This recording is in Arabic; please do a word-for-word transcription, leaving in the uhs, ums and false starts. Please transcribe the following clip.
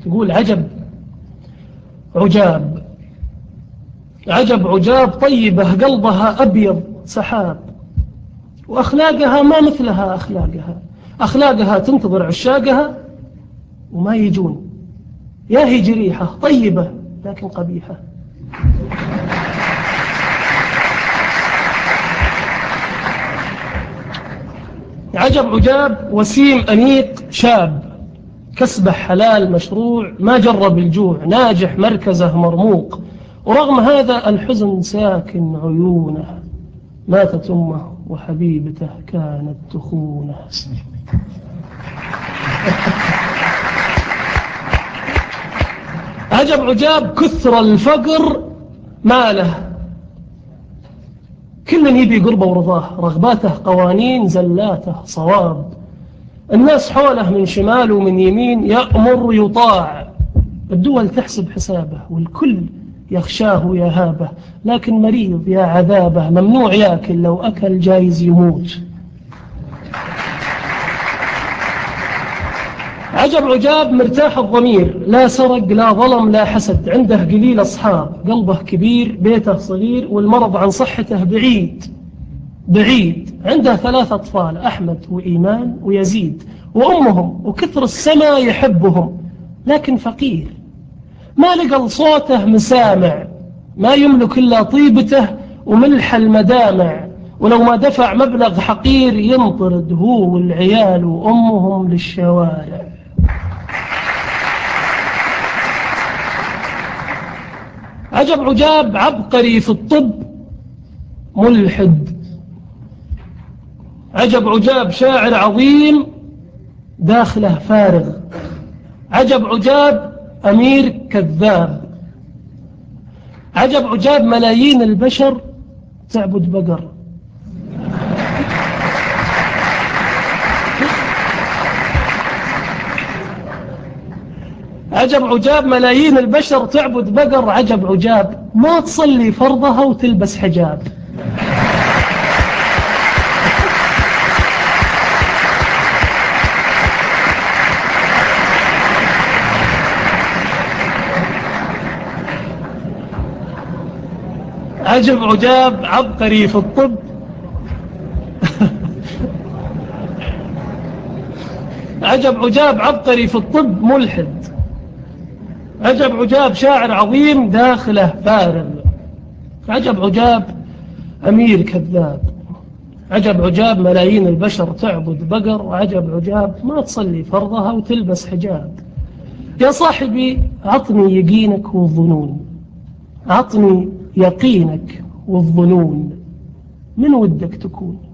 يقول عجب عجاب عجب عجاب طيبة قلبها أبيض سحاب، وأخلاقها ما مثلها أخلاقها، أخلاقها تنتظر عشاقها وما يجون، يا هي جريحة طيبة لكن قبيحة. عجب عجاب وسيم أنيق شاب، كسبه حلال مشروع، ما جرب الجوع، ناجح مركزه مرموق، ورغم هذا الحزن ساكن عيونه، ماتت أمه وحبيبته كانت تخونه. عجب عجاب كثر الفقر ماله، كل يبي قربه ورضاه، رغباته قوانين زلاته صواب، الناس حوله من شمال ومن يمين يأمر يطاع، الدول تحسب حسابه والكل يخشاه ويهابه، لكن مريض يا عذابه ممنوع ياكل، لو أكل جايز يموت. عجب عجاب مرتاح الضمير، لا سرق لا ظلم لا حسد، عنده قليل أصحاب، قلبه كبير بيته صغير، والمرض عن صحته بعيد بعيد، عنده ثلاث أطفال أحمد وإيمان ويزيد، وأمهم وكثر السماء يحبهم، لكن فقير ما لقى صوته مسامع، ما يملك إلا طيبته وملح المدامع، ولو ما دفع مبلغ حقير ينطرد هو والعيال وأمهم للشوارع. عجب عجاب عبقري في الطب ملحد، عجب عجاب شاعر عظيم داخله فارغ، عجب عجاب أمير كذاب، عجب عجاب ملايين البشر تعبد بقر، عجب عجاب ملايين البشر تعبد بقر، عجب عجاب ما تصلي فرضها وتلبس حجاب. عجب عجاب عبقري في الطب عجب عجاب عبقري في الطب ملحد، عجب عجاب شاعر عظيم داخله فارغ، عجب عجاب أمير كذاب، عجب عجاب ملايين البشر تعبد بقر، وعجب عجاب ما تصلي فرضها وتلبس حجاب. يا صاحبي عطني يقينك والظنون، عطني يقينك والظنون، من ودك تكون؟